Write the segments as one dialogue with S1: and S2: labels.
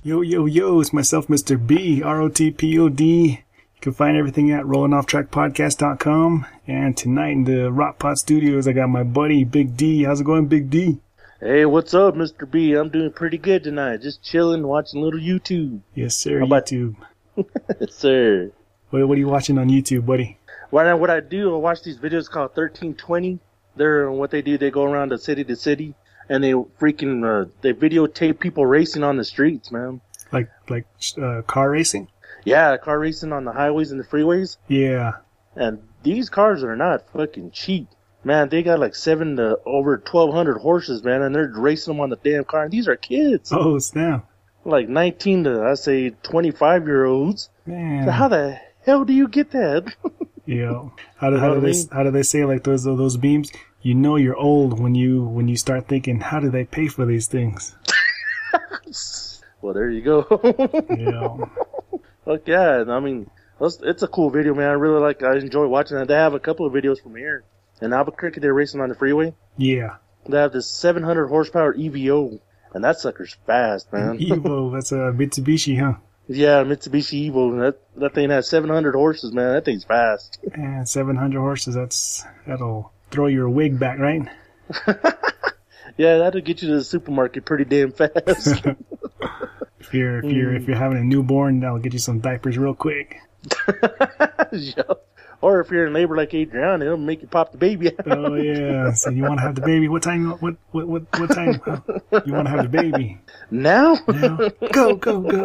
S1: Yo, yo, yo, it's myself, Mr. B, ROTPOD. You can find everything at rollingofftrackpodcast.com. And tonight in the Rock Pot Studios, I got my buddy, Big D. How's it going, Big D?
S2: Hey, what's up, Mr. B? I'm doing pretty good tonight. Just chilling, watching a little YouTube.
S1: Yes, sir, YouTube.
S2: Yes, sir.
S1: What are you watching on YouTube, buddy?
S2: What I do, I watch these videos called 1320. What they do, they go around the city to city, and they freaking, they videotape people racing on the streets, man.
S1: Like car racing?
S2: Yeah, car racing on the highways and the freeways.
S1: Yeah.
S2: And these cars are not fucking cheap. Man, they got like 7 to over 1,200 horses, man, and they're racing them on the damn car. And these are kids.
S1: Oh, snap.
S2: Like 19 to, I say, 25-year-olds.
S1: Man.
S2: So how the hell do you get that?
S1: Yeah. How do they say, like, those beams? You know you're old when you start thinking, how do they pay for these things?
S2: Well, there you go.
S1: Yeah.
S2: Fuck yeah. I mean, it's a cool video, man. I enjoy watching it. They have a couple of videos from here. In Albuquerque, they're racing on the freeway.
S1: Yeah.
S2: They have this 700 horsepower EVO, and that sucker's fast, man.
S1: Evo, that's a Mitsubishi, huh?
S2: Yeah, Mitsubishi Evo. That thing has 700 horses, man. That thing's fast.
S1: And 700 horses, that'll throw your wig back, right?
S2: Yeah, that'll get you to the supermarket pretty damn fast.
S1: If you're having a newborn, that'll get you some diapers real quick.
S2: Yeah. Or if you're in labor like Adriana, it'll make you pop the baby out.
S1: Oh yeah. So you want to have the baby? What time? What time? You want to have the baby?
S2: Now?
S1: Now? Go.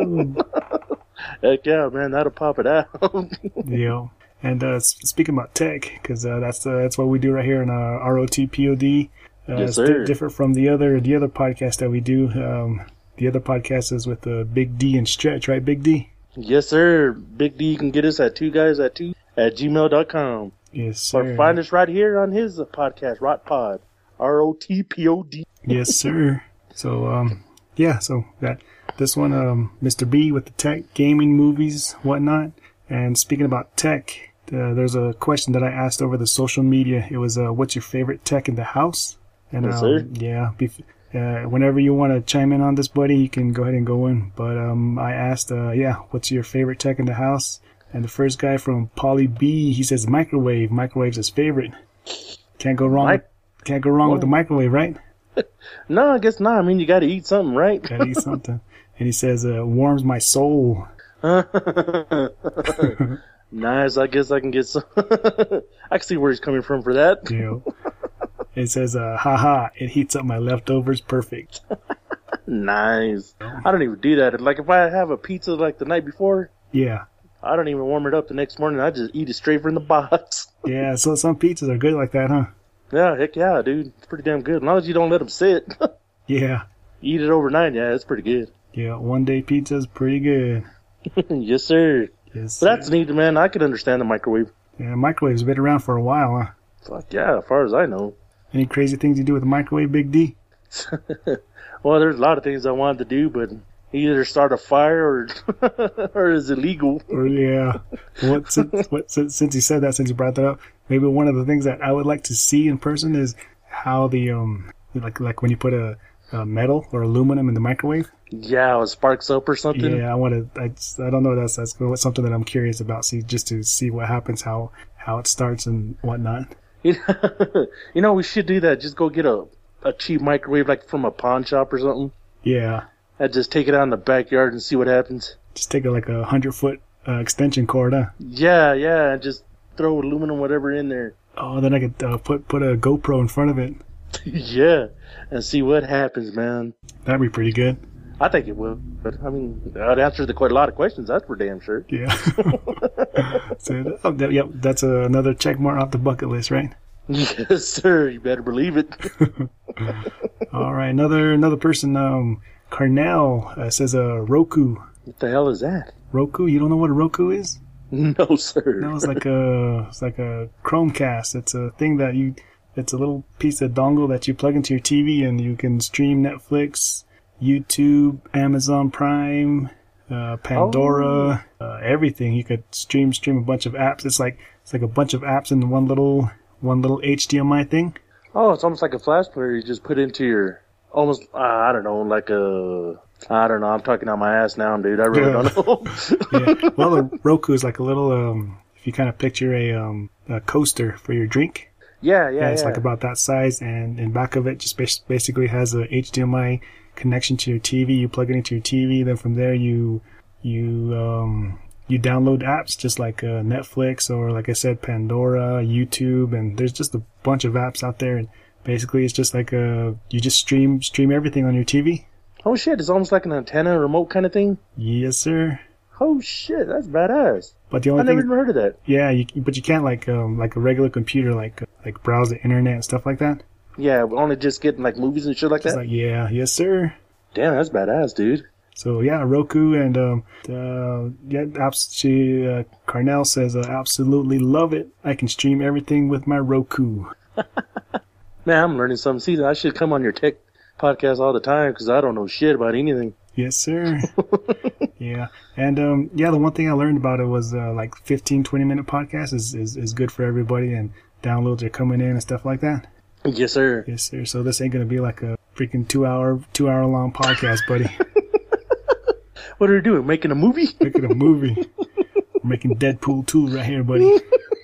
S2: Heck yeah, man, that'll pop it out.
S1: Yeah. And speaking about tech, because that's what we do right here in ROTPOD.
S2: Yes, sir.
S1: It's different from the other podcast that we do. The other podcast is with Big D and Stretch, right, Big D?
S2: Yes, sir. Big D, you can get us at 2guys2@gmail.com.
S1: Yes, sir.
S2: Or find us right here on his podcast, ROTPod. ROTPOD.
S1: Yes, sir. So, so this one, Mr. B with the tech, gaming, movies, whatnot. And speaking about tech, there's a question that I asked over the social media. It was, what's your favorite tech in the house? And,
S2: yes, sir.
S1: Yeah, whenever you want to chime in on this, buddy, you can go ahead and go in. But I asked, what's your favorite tech in the house? And the first guy from Polly B, he says microwave. Microwave's his favorite. Can't go wrong. Can't go wrong with the microwave, right?
S2: No, I guess not. I mean, you got to eat something, right?
S1: Got to eat something. And he says, warms my soul.
S2: Nice. I guess I can get some. I can see where he's coming from for that.
S1: Yeah. It says, haha, it heats up my leftovers perfect.
S2: Nice. I don't even do that. Like, if I have a pizza like the night before,
S1: yeah,
S2: I don't even warm it up the next morning. I just eat it straight from the box.
S1: Yeah, so some pizzas are good like that, huh?
S2: Yeah, heck yeah, dude. It's pretty damn good. As long as you don't let them sit.
S1: Yeah.
S2: Eat it overnight, yeah, it's pretty good.
S1: Yeah, one-day pizza's pretty good.
S2: Yes, sir.
S1: Yes,
S2: but that's neat, man. I can understand the microwave.
S1: Yeah, microwave's been around for a while, huh?
S2: Fuck yeah, as far as I know.
S1: Any crazy things you do with the microwave, Big D?
S2: Well, there's a lot of things I wanted to do, but either start a fire or or is illegal.
S1: Or yeah. Since you said that, since you brought that up, maybe one of the things that I would like to see in person is how the like when you put a metal or aluminum in the microwave.
S2: Yeah, it sparks up or something.
S1: Yeah, I don't know. That's something that I'm curious about. Just to see what happens, how it starts and whatnot.
S2: You know, we should do that. Just go get a cheap microwave, like from a pawn shop or something.
S1: Yeah.
S2: And just take it out in the backyard and see what happens.
S1: Just take like a 100-foot extension cord, huh?
S2: Yeah, and just throw aluminum whatever in there.
S1: Oh, then I could put a GoPro in front of it.
S2: Yeah, and see what happens, man.
S1: That'd be pretty good.
S2: I think it will. But, I mean, I'd answer quite a lot of questions, that's for damn sure.
S1: Yeah. Yep, that's another check mark off the bucket list, right?
S2: Yes, sir. You better believe it.
S1: All right, another person, Carnell, says Roku.
S2: What the hell is that?
S1: Roku? You don't know what a Roku is?
S2: No, sir.
S1: No, it's like a Chromecast. It's a thing that it's a little piece of dongle that you plug into your TV and you can stream Netflix, YouTube, Amazon Prime, Pandora, everything. You could stream a bunch of apps. It's like a bunch of apps in one little HDMI thing.
S2: Oh, it's almost like a flash player you just put into your almost, I don't know, like I don't know. I'm talking out my ass now, dude. I really don't know.
S1: Yeah. Well, a Roku is like a little, if you kind of picture a coaster for your drink.
S2: Yeah.
S1: It's like about that size, and in back of it just basically has a HDMI connection to your TV. You plug it into your TV, then from there you download apps just like Netflix, or like I said, Pandora, YouTube, and there's just a bunch of apps out there. And basically, it's just like you just stream everything on your TV.
S2: Oh shit! It's almost like an antenna remote kind of thing.
S1: Yes, sir.
S2: Oh shit! That's badass.
S1: But the only
S2: I never even heard of that.
S1: Yeah, but you can't like a regular computer, like browse the internet and stuff like that.
S2: Yeah, only just getting like movies and shit like
S1: Just
S2: that.
S1: like, yeah, yes, sir.
S2: Damn, that's badass, dude.
S1: So yeah, Roku and Carnell says absolutely love it. I can stream everything with my Roku.
S2: Man, I'm learning something. See, I should come on your tech podcast all the time because I don't know shit about anything.
S1: Yes, sir. Yeah. And the one thing I learned about it was like 15, 20-minute podcast is good for everybody, and downloads are coming in and stuff like that.
S2: Yes, sir.
S1: Yes, sir. So this ain't gonna be like a freaking 2 hour long podcast, buddy.
S2: What are we doing? Making a movie?
S1: Making a movie. We're making Deadpool 2 right here, buddy.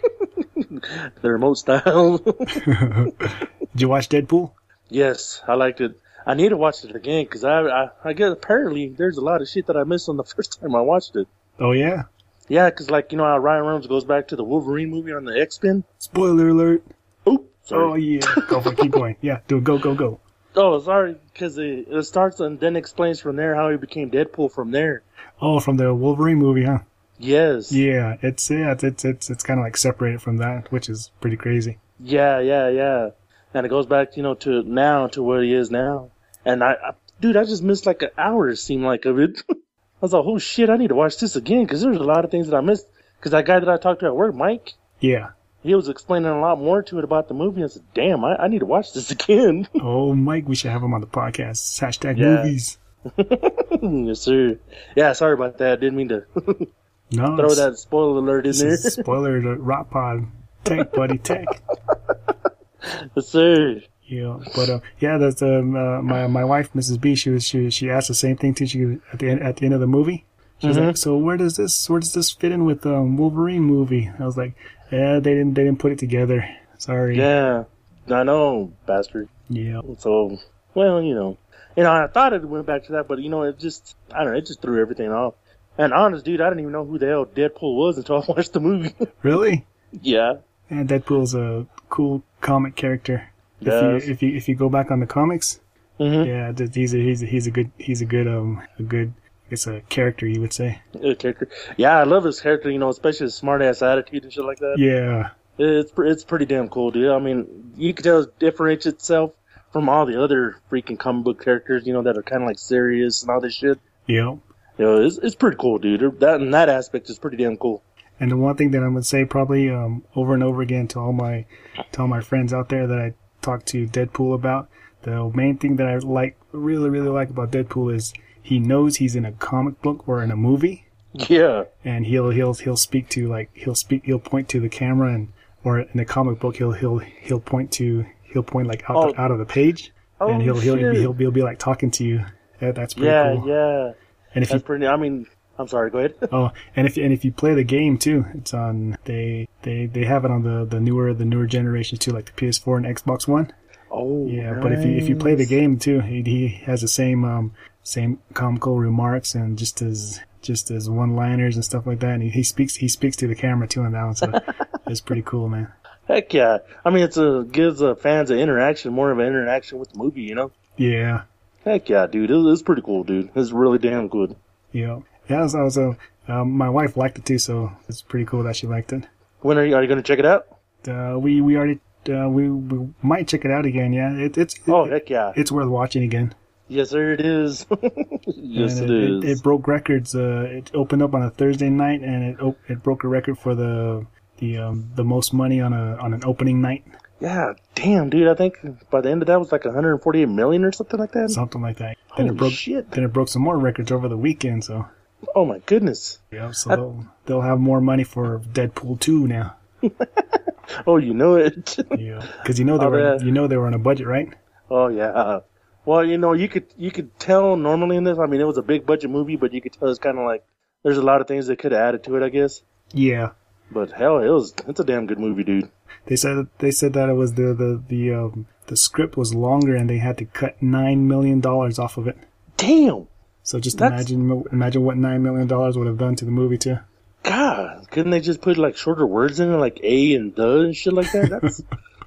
S2: The remote style.
S1: Did you watch Deadpool?
S2: Yes, I liked it. I need to watch it again because I guess apparently there's a lot of shit that I missed on the first time I watched it.
S1: Oh, yeah?
S2: Yeah, because like, you know how Ryan Reynolds goes back to the Wolverine movie on the X-Men?
S1: Spoiler alert.
S2: Oh, sorry.
S1: Oh, yeah. Go for it. Keep going. Yeah, do it. Go.
S2: Oh, sorry, because it starts and then explains from there how he became Deadpool from there.
S1: Oh, from the Wolverine movie, huh?
S2: Yes.
S1: Yeah, it's kind of like separated from that, which is pretty crazy.
S2: Yeah. And it goes back, you know, to where he is now. And dude, I just missed like an hour, it seemed like, of it. I was like, oh shit, I need to watch this again because there's a lot of things that I missed. Because that guy that I talked to at work, Mike,
S1: Yeah.
S2: he was explaining a lot more to it about the movie. I said, damn, I need to watch this again.
S1: Oh, Mike, we should have him on the podcast. Hashtag
S2: Yeah.
S1: movies.
S2: Yes, sir. Yeah, sorry about that. I didn't mean to
S1: No,
S2: throw that spoiler alert in there.
S1: Spoiler to Rock Pod. Tech, buddy, tech.
S2: Yes, sir.
S1: Yeah, but that's my wife, Mrs. B. She asked the same thing too. She at the end of the movie. She was like, "So where does this fit in with the Wolverine movie?" I was like, "Yeah, they didn't put it together. Sorry."
S2: Yeah, I know, bastard.
S1: Yeah.
S2: So, well, you know, I thought it went back to that, but it just, I don't know, it just threw everything off. And honest, dude, I didn't even know who the hell Deadpool was until I watched the movie.
S1: Really?
S2: Yeah.
S1: And Deadpool's a cool comic character.
S2: Yes.
S1: If you go back on the comics,
S2: Mm-hmm.
S1: yeah, he's a good I guess a character, you would say.
S2: Character. Yeah, I love his character, especially his smart ass attitude and shit like that.
S1: Yeah.
S2: It's pretty damn cool, dude. I mean, you can tell it differentiates itself from all the other freaking comic book characters, that are kind of like serious and all this shit.
S1: Yeah.
S2: It's pretty cool, dude. That aspect is pretty damn cool.
S1: And the one thing that I would say probably over and over again to all my friends out there that I talk to Deadpool about, the main thing that I really like about Deadpool is he knows he's in a comic book or in a movie.
S2: Yeah.
S1: And he'll speak to he'll point to the camera, or in a comic book he'll point like out of the page, and he'll be like talking to you. That's pretty cool.
S2: Yeah.
S1: And if
S2: That's pretty. I mean, I'm sorry. Go ahead.
S1: Oh, and if you play the game too, it's on. They have it on the newer generations too, like the PS4 and Xbox One.
S2: Oh,
S1: yeah.
S2: nice.
S1: But if you play the game too, he has the same comical remarks and just as one-liners and stuff like that. And he speaks to the camera too on that one, so it's pretty cool, man.
S2: Heck yeah. I mean, gives fans more of an interaction with the movie,
S1: Yeah.
S2: Heck yeah, dude. It's pretty cool, dude. It's really damn good.
S1: Yeah. Yeah. So my wife liked it too, so it's pretty cool that she liked it.
S2: When are you going to check it out?
S1: We already we might check it out again. Yeah.
S2: Heck yeah.
S1: It's worth watching again.
S2: Yes, sir, it is. Yes,
S1: and
S2: it is.
S1: It broke records. It opened up on a Thursday night, and it broke a record for the most money on an opening night.
S2: Yeah, damn, dude. I think by the end of that was like 148 million or something like that.
S1: Something like that.
S2: Holy shit.
S1: Then it broke some more records over the weekend. So.
S2: Oh my goodness.
S1: Yeah. So they'll have more money for Deadpool 2 now.
S2: Oh, you know it.
S1: Yeah. Because they were on a budget, right?
S2: Oh yeah. Well, you could tell normally in this. I mean, it was a big budget movie, but you could tell it's kind of like there's a lot of things they could have added to it, I guess.
S1: Yeah.
S2: But hell, it's a damn good movie, dude.
S1: They said that it was the script was longer and they had to cut $9 million off of it.
S2: Damn.
S1: So just imagine what $9 million would have done to the movie too.
S2: God, couldn't they just put like shorter words in it, like a and the and shit like that? That's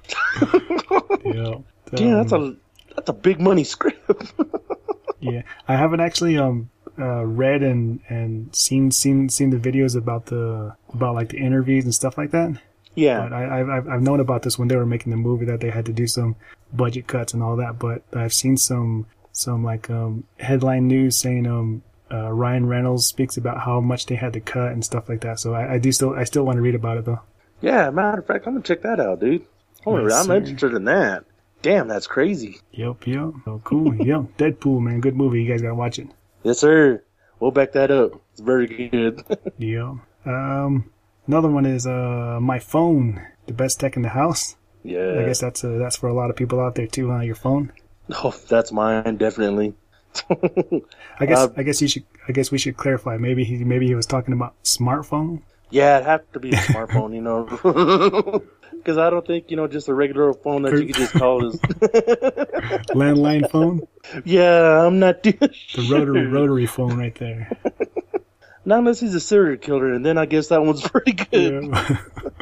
S1: yeah.
S2: Damn, that's a big money script.
S1: Yeah, I haven't actually read and seen the videos about like the interviews and stuff like that.
S2: Yeah,
S1: but I've known about this when they were making the movie that they had to do some budget cuts and all that. But I've seen some like headline news saying Ryan Reynolds speaks about how much they had to cut and stuff like that. So I still want to read about it though.
S2: Yeah, matter of fact, I'm gonna check that out, dude. I'm interested in that. Damn, that's crazy.
S1: Yep. Oh, cool. Yep. Deadpool, man, good movie. You guys gotta watch it.
S2: Yes, sir. We'll back that up. It's very good.
S1: Yeah. Another one is my phone, the best tech in the house.
S2: Yeah.
S1: I guess that's for a lot of people out there too, huh? Your phone.
S2: Oh, that's mine, definitely.
S1: I guess we should clarify. Maybe he was talking about smartphone.
S2: Yeah, it'd have to be a smartphone, because I don't think just a regular phone that you could just call is
S1: landline phone.
S2: Yeah, I'm not doing
S1: the rotary phone right there.
S2: Not unless he's a serial killer, and then I guess that one's pretty good.
S1: Yeah.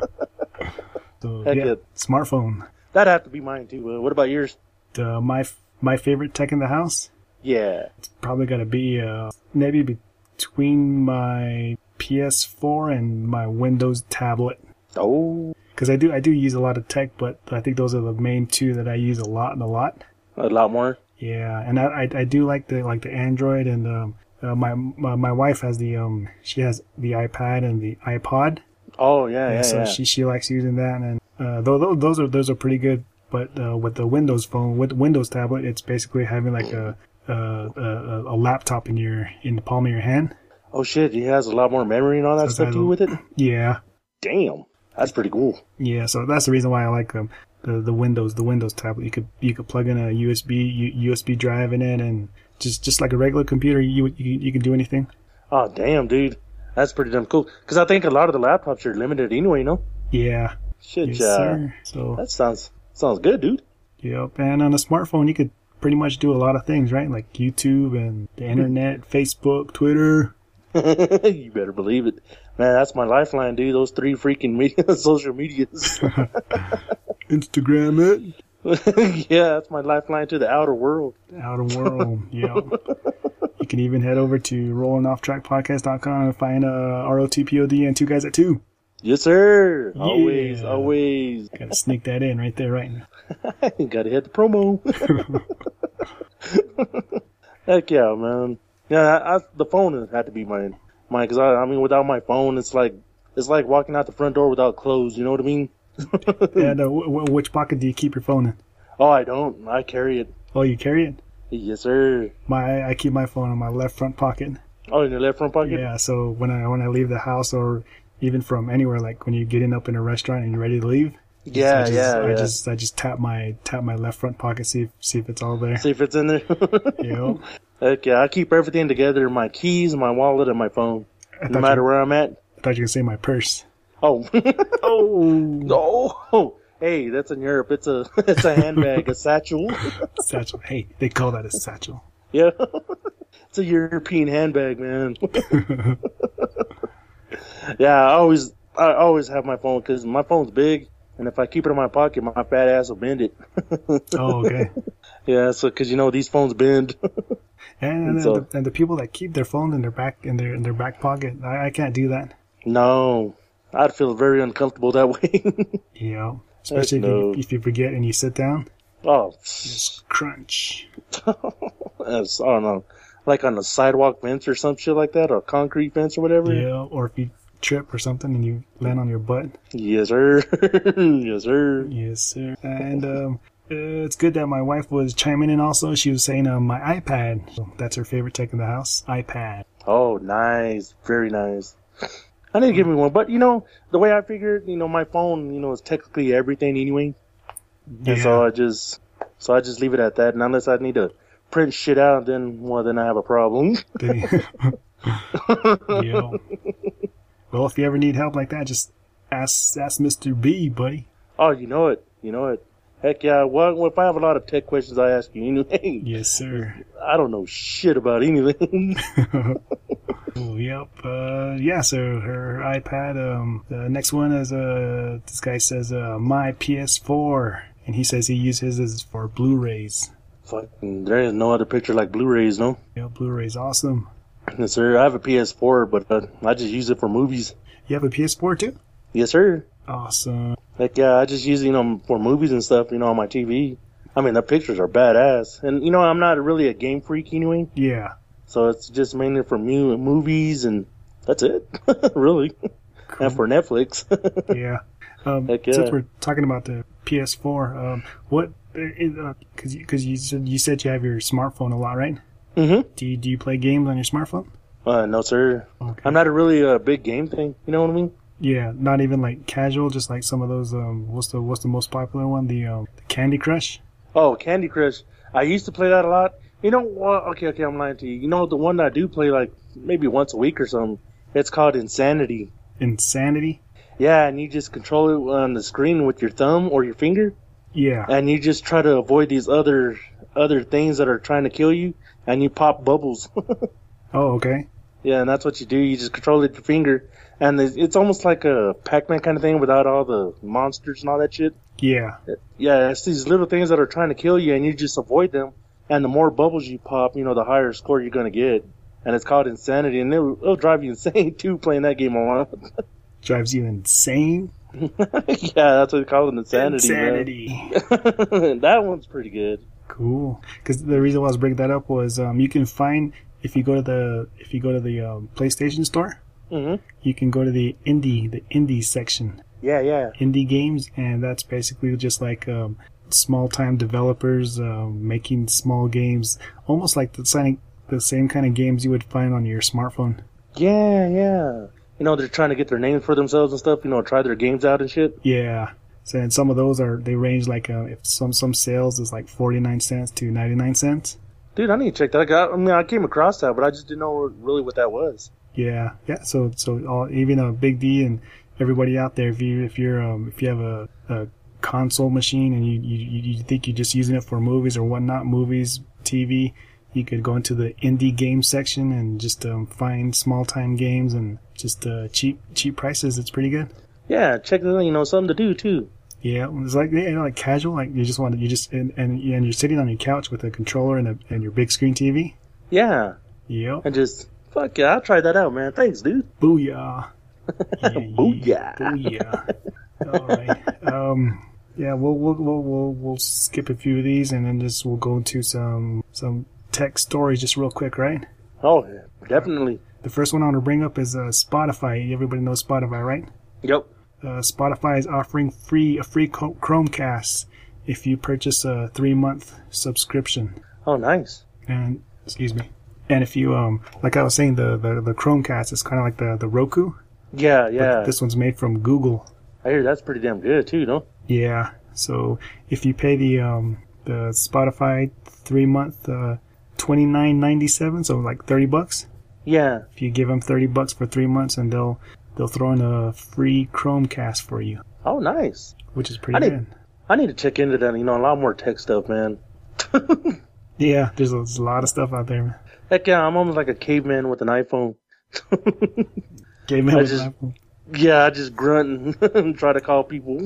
S1: So, smartphone.
S2: That'd have to be mine too. What about yours?
S1: My favorite tech in the house.
S2: Yeah,
S1: it's probably gotta be maybe between my PS4 and my Windows tablet.
S2: Oh,
S1: because I do use a lot of tech, but I think those are the main two that I use a lot.
S2: A lot more.
S1: Yeah, and I do like the Android, and my wife has she has the iPad and the iPod.
S2: Oh yeah.
S1: So she likes using that, and those are pretty good. But with the Windows phone, with Windows tablet, it's basically having like a laptop in the palm of your hand.
S2: Oh shit, he has a lot more memory and all that stuff too with it?
S1: Yeah.
S2: Damn. That's pretty cool.
S1: Yeah, so that's the reason why I like the Windows tablet. You could plug in a USB drive in it, and just like a regular computer, you can do anything.
S2: Oh damn, dude. That's pretty damn cool. Because I think a lot of the laptops are limited anyway,
S1: Yeah.
S2: Shit,
S1: yes, sir. So
S2: that sounds good, dude.
S1: Yep, and on a smartphone you could pretty much do a lot of things, right? Like YouTube and the internet, Facebook, Twitter.
S2: You better believe it. Man, that's my lifeline, dude. Those 3 freaking social medias.
S1: Instagram
S2: it. Yeah, that's my lifeline to the outer world.
S1: The outer world, yeah. You can even head over to rollingofftrackpodcast.com and find ROTPOD and 2 Guys at 2.
S2: Yes, sir.
S1: Yeah.
S2: Always.
S1: Gotta sneak that in right there, right now.
S2: Gotta hit the promo. Heck yeah, man. Yeah, the phone had to be mine. Because I mean, without my phone, it's like walking out the front door without clothes. You know what I mean?
S1: Yeah. Which pocket do you keep your phone in?
S2: Oh, I don't. I carry it.
S1: Oh, you carry it?
S2: Yes, sir.
S1: I keep my phone in my left front pocket.
S2: Oh, in your left front pocket?
S1: Yeah. So when I leave the house, or even from anywhere, like when you're getting up in a restaurant and you're ready to leave. I just tap my left front pocket, see if it's all there.
S2: See if it's in there.
S1: Yeah.
S2: Heck yeah, I keep everything together: my keys, my wallet, and my phone. No matter where I'm at.
S1: I thought you were gonna say my purse.
S2: Oh. Oh. Hey, that's in Europe. It's a handbag, a satchel.
S1: Satchel. Hey, they call that a satchel.
S2: Yeah. It's a European handbag, man. Yeah, I always have my phone because my phone's big, and if I keep it in my pocket, my fat ass will bend it.
S1: Oh, okay.
S2: Yeah, so because these phones bend.
S1: And the people that keep their phone in their back pocket, I can't do that.
S2: No, I'd feel very uncomfortable that way.
S1: Yeah, especially if you forget and you sit down.
S2: Oh,
S1: just crunch.
S2: I don't know, like on a sidewalk fence or some shit like that, or a concrete fence or whatever.
S1: Yeah, or if you trip or something and you land on your butt.
S2: Yes, sir. Yes, sir.
S1: Yes, sir. And it's good that my wife was chiming in also. She was saying my iPad. So that's her favorite tech in the house. iPad.
S2: Oh, nice. Very nice. I need to give me one. But, the way I figured, my phone, is technically everything anyway. Yeah. And so I just leave it at that. And unless I need to print shit out, then I have a problem.
S1: Yo. Well, if you ever need help like that, just ask Mr. B, buddy.
S2: Oh, you know it. Heck yeah. Well, if I have a lot of tech questions, I ask you anyway.
S1: Yes, sir.
S2: I don't know shit about anything.
S1: Oh, yep. Yeah, so her iPad, the next one is, this guy says, my PS4. And he says he uses his for Blu-rays.
S2: Fucking, there is no other picture like Blu-rays, no?
S1: Yeah, Blu-rays awesome.
S2: Yes, sir. I have a PS4, but I just use it for movies.
S1: You have a PS4 too?
S2: Yes, sir.
S1: Awesome.
S2: Heck yeah, I just use it, for movies and stuff, on my TV. I mean, the pictures are badass. And, I'm not really a game freak anyway.
S1: Yeah.
S2: So it's just mainly for movies, and that's it, really. Cool. And for Netflix.
S1: Yeah.
S2: Heck yeah.
S1: Since we're talking about the PS4, because you said you have your smartphone a lot, right?
S2: Mm-hmm.
S1: Do you play games on your smartphone?
S2: No, sir.
S1: Okay.
S2: I'm not a really big game thing. You know what I mean?
S1: Yeah, not even like casual, just like some of those. What's the most popular one? The Candy Crush.
S2: Oh, Candy Crush. I used to play that a lot. Okay, I'm lying to you. The one that I do play like maybe once a week or something. It's called Insanity.
S1: Insanity?
S2: Yeah, and you just control it on the screen with your thumb or your finger.
S1: Yeah.
S2: And you just try to avoid these other things that are trying to kill you, and you pop bubbles.
S1: Oh, okay.
S2: Yeah, and that's what you do. You just control it with your finger, and it's almost like a Pac-Man kind of thing without all the monsters and all that shit.
S1: Yeah.
S2: Yeah, it's these little things that are trying to kill you, and you just avoid them. And the more bubbles you pop, the higher score you're going to get. And it's called Insanity, and it'll drive you insane, too, playing that game online.
S1: Drives you insane?
S2: Yeah, that's what they call it, Insanity. That one's pretty good.
S1: Cool. Because the reason why I was bringing that up was you can find, if you go to the PlayStation Store,
S2: mm-hmm.
S1: you can go to the indie section.
S2: Yeah.
S1: Indie games, and that's basically just like small-time developers making small games, almost like the same kind of games you would find on your smartphone.
S2: Yeah. They're trying to get their name for themselves and stuff, try their games out and shit.
S1: Yeah. So, and some of those they range like, if some sales is like 49 cents to 99 cents.
S2: Dude, I need to check that out. I came across that, but I just didn't know really what that was.
S1: Yeah. So even Big D and everybody out there, if you have a console machine and you think you're just using it for movies or whatnot, movies, TV, you could go into the indie game section and just find small time games and just cheap prices. It's pretty good.
S2: Yeah, check it out. Something to do too.
S1: Yeah, it's like like casual. Like you just and you're sitting on your couch with a controller and your big screen TV.
S2: Yeah.
S1: Yep.
S2: And just fuck yeah, I'll try that out, man. Thanks, dude.
S1: Booyah.
S2: Booyah.
S1: Booyah. All right. Yeah, we'll skip a few of these and then we'll go into some tech stories just real quick, right?
S2: Oh, definitely.
S1: The first one I want to bring up is Spotify. Everybody knows Spotify, right?
S2: Yep.
S1: Spotify is offering a free Chromecast if you purchase a 3-month subscription.
S2: Oh, nice.
S1: And excuse me. And if you like I was saying, the Chromecast is kind of like the Roku.
S2: Yeah.
S1: But this one's made from Google.
S2: I hear that's pretty damn good too, no?
S1: Yeah. So if you pay the Spotify 3-month $29.97, so like $30.
S2: Yeah.
S1: If you give them $30 for 3 months, and they'll throw in a free Chromecast for you.
S2: Oh, nice.
S1: Which is pretty good.
S2: I need to check into that. A lot more tech stuff, man.
S1: Yeah, there's a lot of stuff out there, man.
S2: Heck yeah, I'm almost like a caveman with an iPhone.
S1: Caveman with an iPhone.
S2: Yeah, I just grunt and try to call people.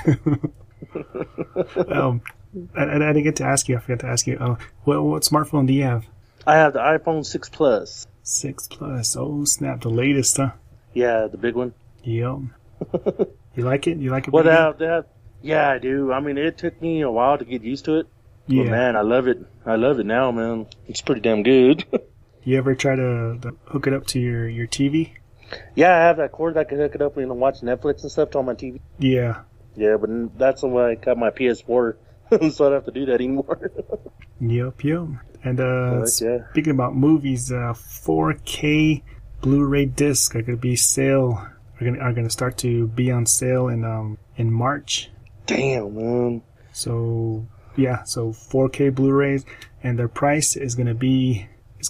S1: I didn't get to ask you. I forgot to ask you. What smartphone do you have?
S2: I have the iPhone 6 Plus.
S1: 6 Plus. Oh, snap. The latest, huh?
S2: Yeah, the big one.
S1: Yep. You like it? You like it?
S2: Well, yeah, I do. I mean, it took me a while to get used to it.
S1: Yeah.
S2: But man, I love it. I love it now, man. It's pretty damn good.
S1: You ever try to hook it up to your TV?
S2: Yeah, I have that cord that I can hook it up and watch Netflix and stuff on my TV.
S1: Yeah.
S2: Yeah, but that's when I got my PS4, so I don't have to do that anymore.
S1: Yep. And speaking about movies, 4K Blu-ray discs are going to be are going to start to be on sale in March.
S2: Damn, man.
S1: So yeah, so 4K Blu-rays, and their price is gonna be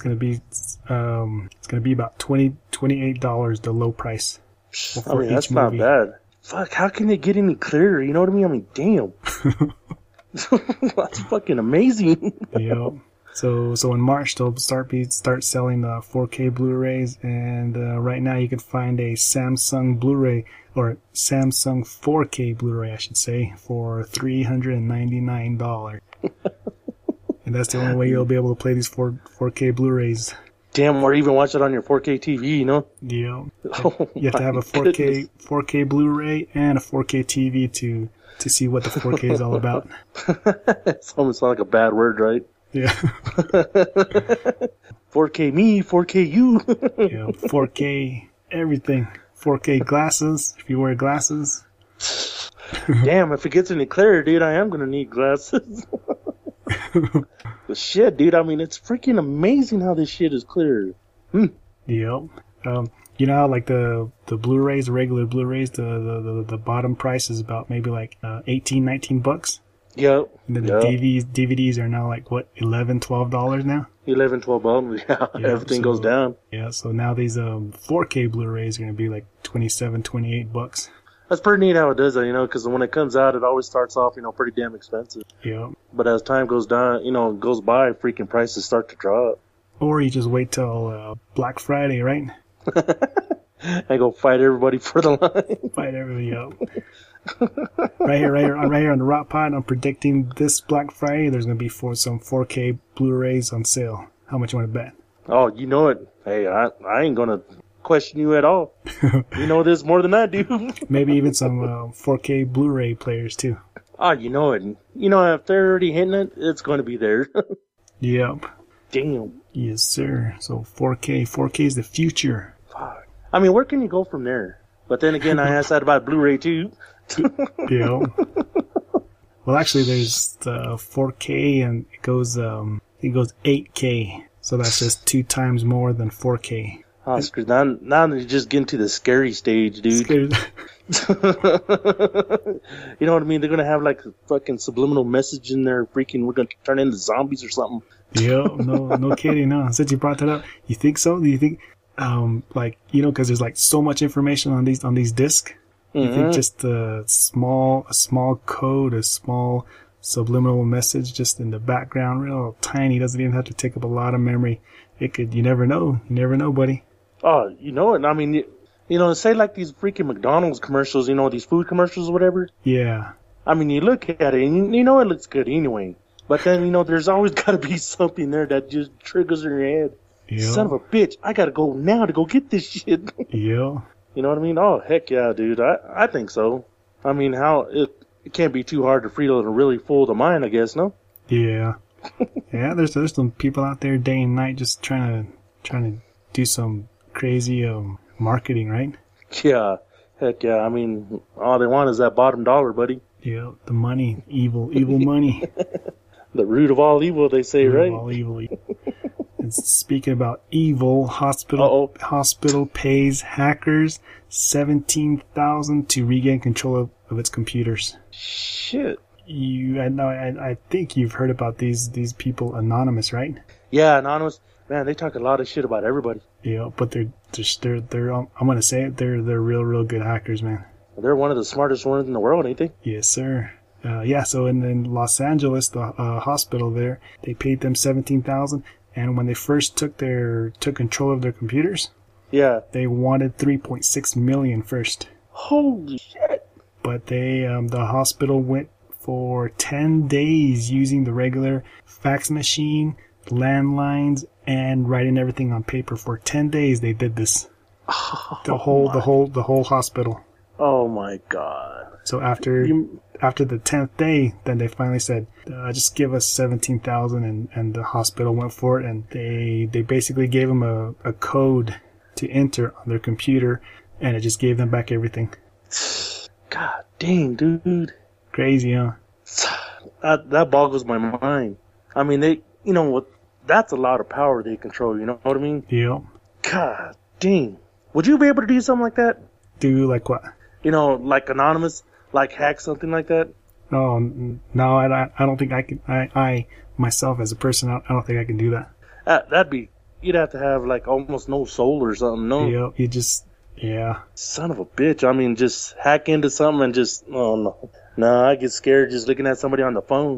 S1: about $28, the low price.
S2: I mean, that's not bad. Fuck, how can it get any clearer? You know what I mean? I mean, damn. That's fucking amazing.
S1: Yep. So in March they'll start selling the 4K Blu-rays, and right now you can find a Samsung Blu-ray, or Samsung 4K Blu-ray, I should say, for $399. And that's the only way you'll be able to play these 4K Blu-rays.
S2: Damn, or even watch it on your 4K TV, you know?
S1: Yeah.
S2: Oh,
S1: you have to have a 4K Blu-ray and a 4K TV to see what the 4K is all about.
S2: It's almost like a bad word, right?
S1: Yeah.
S2: 4K me, 4K you.
S1: Yeah, 4K everything. 4K glasses, if you wear glasses.
S2: Damn, if it gets any clearer, dude, I am going to need glasses. But shit, dude, I mean, it's freaking amazing how this shit is clear.
S1: Yep. You know how, like, the Blu-rays, the regular Blu-rays, the bottom price is about maybe like $18-19.
S2: Yep.
S1: And then the DVDs are now like, what, $11-12 now?
S2: $11-12, yeah. Everything goes down.
S1: Yeah, so now these 4K Blu-rays are going to be like $27-28.
S2: That's pretty neat how it does that, you know, because when it comes out, it always starts off, you know, pretty damn expensive.
S1: Yeah.
S2: But as time goes down, you know, goes by, freaking prices start to drop.
S1: Or you just wait till Black Friday, right?
S2: And go fight everybody for the line.
S1: Fight everybody up. Right here on the Rock Pod, I'm predicting this Black Friday there's going to be some 4K Blu-rays on sale. How much you want to bet?
S2: Oh, you know it. Hey, I ain't going to question you at all. You know this more than I do.
S1: Maybe even some 4K Blu-ray players too.
S2: Oh, you know it. You know, if they're already hitting it, it's going to be there.
S1: Yep.
S2: Damn.
S1: Yes, sir. So 4K is the future.
S2: Fuck. I mean, where can you go from there? But then again, I asked that about Blu-ray too.
S1: Yeah. Well, actually, there's the 4K, and it goes 8K. So that's just 2 times more than 4K.
S2: Oh, now you're just getting to the scary stage, dude. You know what I mean? They're gonna have like a fucking subliminal message in there. Freaking, we're gonna turn into zombies or something.
S1: Yeah, no kidding. No, since you brought that up, you think so? Do you think, like, you know, because there's like so much information on these discs. You think just a small code, a small subliminal message just in the background, real tiny, doesn't even have to take up a lot of memory. It could. You never know. You never know, buddy.
S2: Oh, you know it. I mean, you know, say like these freaking McDonald's commercials, you know, these food commercials or whatever.
S1: Yeah.
S2: I mean, you look at it and you know it looks good anyway. But then, you know, there's always got to be something there that just triggers in your head. Yeah. Son of a bitch, I got to go now to go get this shit.
S1: Yeah.
S2: You know what I mean? Oh, heck yeah, dude. I think so. I mean, it can't be too hard to really fool the mind, I guess, no?
S1: Yeah. Yeah, there's some people out there day and night just trying to do some crazy marketing, right?
S2: Yeah. Heck yeah. I mean, all they want is that bottom dollar, buddy.
S1: Yeah, the money. Evil money.
S2: The root of all evil, they say, right?
S1: All evil. And speaking about evil, hospital pays hackers $17,000 to regain control of its computers.
S2: Shit.
S1: I think you've heard about these people, Anonymous, right?
S2: Yeah, Anonymous. Man, they talk a lot of shit about everybody.
S1: Yeah, but they're I'm gonna say it. They're real good hackers, man.
S2: They're one of the smartest ones in the world, ain't they?
S1: Yes, sir. So in Los Angeles, the hospital there, they paid them $17,000, and when they first took control of their computers,
S2: yeah,
S1: they wanted $3.6 million first.
S2: Holy shit!
S1: But the hospital went for 10 days using the regular fax machine, landlines, and writing everything on paper. For 10 days, they did this. The whole hospital.
S2: Oh my god!
S1: So after the 10th day, then they finally said, "Just give us $17,000," and the hospital went for it, and they basically gave them a code to enter on their computer, and it just gave them back everything.
S2: God dang, dude!
S1: Crazy, huh?
S2: That boggles my mind. I mean, that's a lot of power they control. You know what I mean?
S1: Yeah.
S2: God dang! Would you be able to do something like that?
S1: Do like what?
S2: You know, like Anonymous, like hack something like that?
S1: Oh no, I don't think I can. I myself as a person, I don't think I can do that.
S2: That'd be. You'd have to have like almost no soul or something. No.
S1: Yeah, you just yeah.
S2: Son of a bitch. I mean, just hack into something and just. Oh no. No, I get scared just looking at somebody on the phone.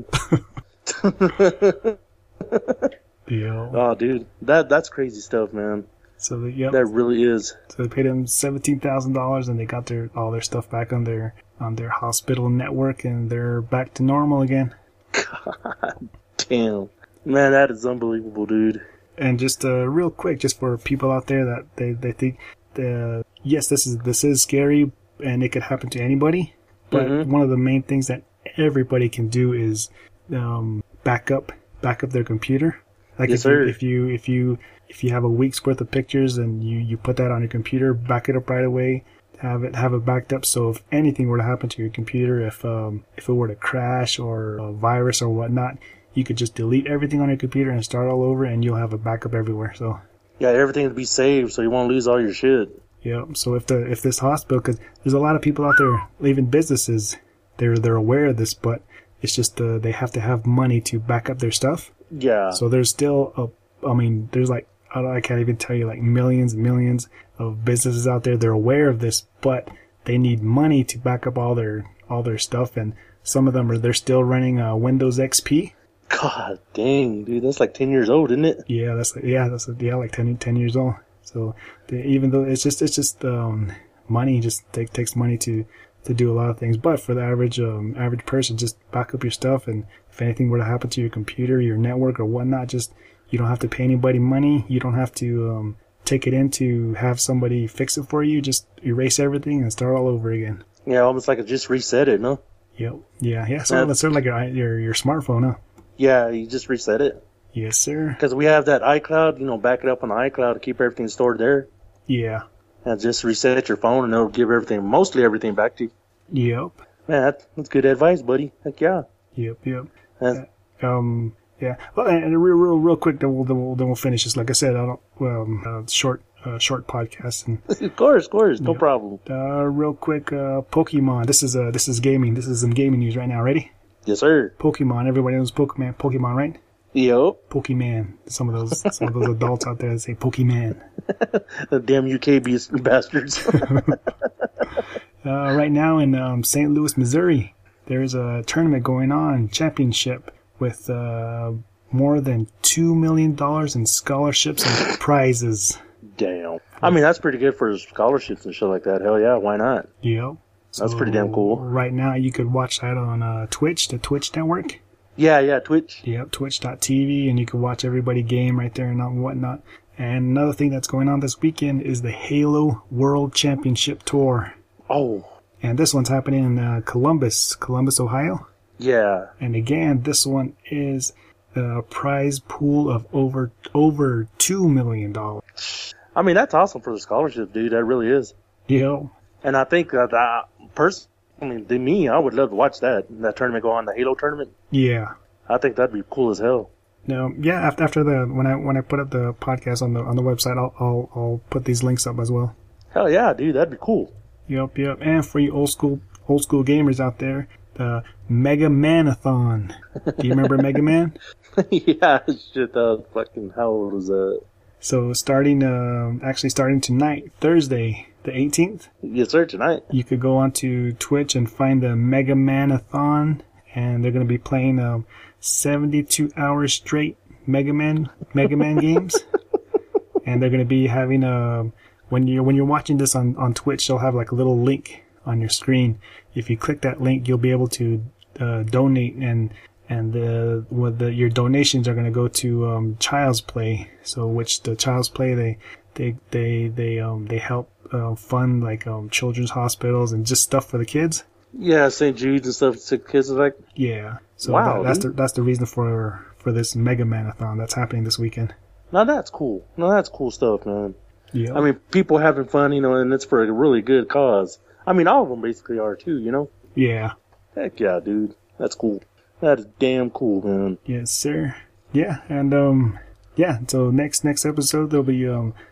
S1: Yeah.
S2: Oh, dude, that's crazy stuff, man.
S1: So yep.
S2: That really is.
S1: So they paid him $17,000, and they got all their stuff back on their hospital network, and they're back to normal again.
S2: God damn, man, that is unbelievable, dude.
S1: And just real quick, just for people out there that they think, yes, this is scary, and it could happen to anybody. But one of the main things that everybody can do is back up their computer. Like
S2: yes,
S1: if you have a week's worth of pictures and you put that on your computer, back it up right away. Have it backed up, so if anything were to happen to your computer, if it were to crash or a virus or whatnot, you could just delete everything on your computer and start all over, and you'll have a backup everywhere. So
S2: yeah, everything to be saved, so you won't lose all your shit.
S1: Yeah. So if this hospital, because there's a lot of people out there, even businesses, they're aware of this, but it's just they have to have money to back up their stuff.
S2: Yeah.
S1: So there's still there's like I can't even tell you, like millions and millions of businesses out there. They're aware of this, but they need money to back up all their stuff, and some of them they're still running Windows XP.
S2: God dang, dude, that's like 10 years old, isn't it?
S1: Yeah, that's like 10 years old. So even though it's just money, just takes money to do a lot of things. But for the average person, just back up your stuff, and if anything were to happen to your computer, your network, or whatnot, just you don't have to pay anybody money. You don't have to take it in to have somebody fix it for you. Just erase everything and start all over again.
S2: Yeah, almost like it just reset it, no?
S1: Yep. Yeah. So that's sort of like your smartphone, huh?
S2: Yeah, you just reset it.
S1: Yes, sir.
S2: Because we have that iCloud, back it up on the iCloud to keep everything stored there.
S1: Yeah.
S2: And just reset your phone, and it'll give mostly everything back to you.
S1: Yep.
S2: Man, that's good advice, buddy. Heck yeah.
S1: Yep.
S2: Yeah.
S1: Well, and real quick, then we'll finish this. Like I said, short podcast. And
S2: of course, no problem.
S1: Real quick, Pokemon. This is gaming. This is some gaming news right now. Ready?
S2: Yes, sir.
S1: Pokemon. Everybody knows Pokemon, right?
S2: Yep.
S1: Pokemon. Some of those adults out there that say Pokemon.
S2: The damn UK bastards.
S1: Right now in St. Louis, Missouri, there's a tournament going on, championship, with more than $2 million in scholarships and prizes.
S2: Damn. I mean, that's pretty good for scholarships and shit like that. Hell yeah, why not?
S1: Yep.
S2: That's pretty damn cool.
S1: Right now, you could watch that on Twitch, the Twitch network.
S2: Yeah, Twitch.
S1: Yep, twitch.tv, and you can watch everybody game right there and whatnot. And another thing that's going on this weekend is the Halo World Championship Tour.
S2: Oh. And
S1: this one's happening in Columbus, Ohio.
S2: Yeah.
S1: And again, this one is a prize pool of over $2 million.
S2: I mean, that's awesome for the scholarship, dude. That really is.
S1: Yep.
S2: And I think that I would love to watch that tournament go on, the Halo tournament.
S1: Yeah.
S2: I think that'd be cool as hell.
S1: No, yeah. After when I put up the podcast on the website, I'll put these links up as well.
S2: Hell yeah, dude, that'd be cool.
S1: Yep. And for you old school gamers out there, the Mega Man-a-thon. Do you remember Mega Man?
S2: Yeah, shit. Fucking how old was that?
S1: So starting tonight, Thursday, the 18th.
S2: Yes, sir. Tonight. You
S1: could go onto Twitch and find the Mega Man-a-thon, and they're going to be playing 72 hours straight Mega Man games, and they're going to be having when you're watching this on Twitch, they'll have like a little link on your screen. If you click that link, you'll be able to donate, and your donations are going to go to Child's Play. So which the Child's Play they help fund like children's hospitals and just stuff for the kids.
S2: Yeah, St. Jude's and stuff. So kids are like.
S1: Yeah. So
S2: wow,
S1: that's the reason for this Mega Man-a-thon that's happening this weekend.
S2: Now that's cool. That's cool stuff, man.
S1: Yeah.
S2: I mean, people having fun, and it's for a really good cause. I mean, all of them basically are too,
S1: Yeah. Heck
S2: yeah, dude. That's cool. That is damn cool, man.
S1: Yes, sir. Yeah, and yeah. So next episode there'll be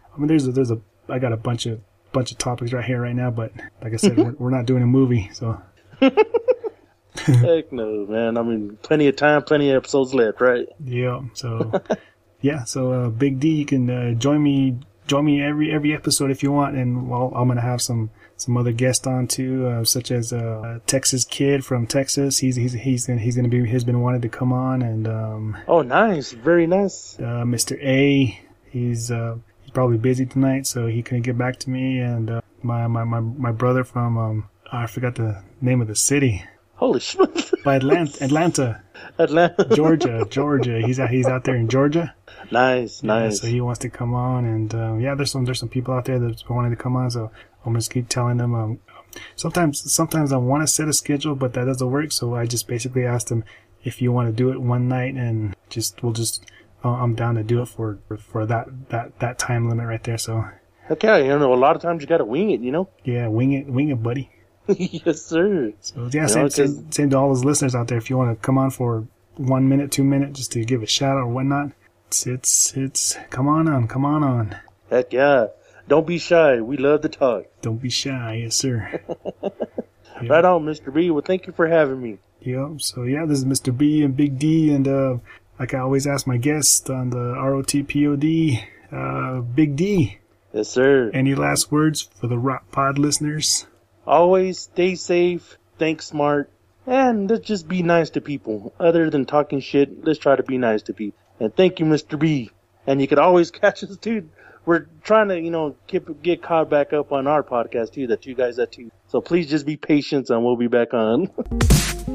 S1: I got a bunch of topics right here right now, but like I said, we're not doing a movie, so.
S2: Heck no, man. I mean, plenty of time, plenty of episodes left, right?
S1: Yeah. So, Big D, you can join me every episode if you want, and well, I'm gonna have some other guests on too, such as Texas Kid from Texas. He's been wanting to come on, and
S2: oh, nice, very nice.
S1: Mr. A, he's probably busy tonight, so he couldn't get back to me, and my brother from I forgot the name of the city.
S2: Holy shit!
S1: By Atlanta, Georgia. He's out there in Georgia.
S2: Nice.
S1: So he wants to come on, and there's some people out there that's wanting to come on. So I'm just keep telling them. Sometimes I want to set a schedule, but that doesn't work. So I just basically asked them if you want to do it one night, and I'm down to do it for that time limit right there. So.
S2: Okay, a lot of times you gotta wing it,
S1: Yeah, wing it, buddy.
S2: Yes, sir.
S1: So yeah, same to all those listeners out there. If you want to come on for 1 minute, 2 minutes, just to give a shout out or whatnot, it's come on on.
S2: Heck yeah! Don't be shy. We love to talk.
S1: Don't be shy, yes sir.
S2: Yeah. Right on, Mr. B. Well, thank you for having me.
S1: Yep. So yeah, this is Mr. B and Big D, and like I always ask my guests on the ROTPOD, Big D.
S2: Yes, sir.
S1: Any last words for the Rock Pod listeners?
S2: Always stay safe, think smart, and let's just be nice to people. Other than talking shit, let's try to be nice to people. And thank you, Mr. B. And you can always catch us, dude. We're trying to, get caught back up on our podcast, too, that you guys are too. So please just be patient, and we'll be back on.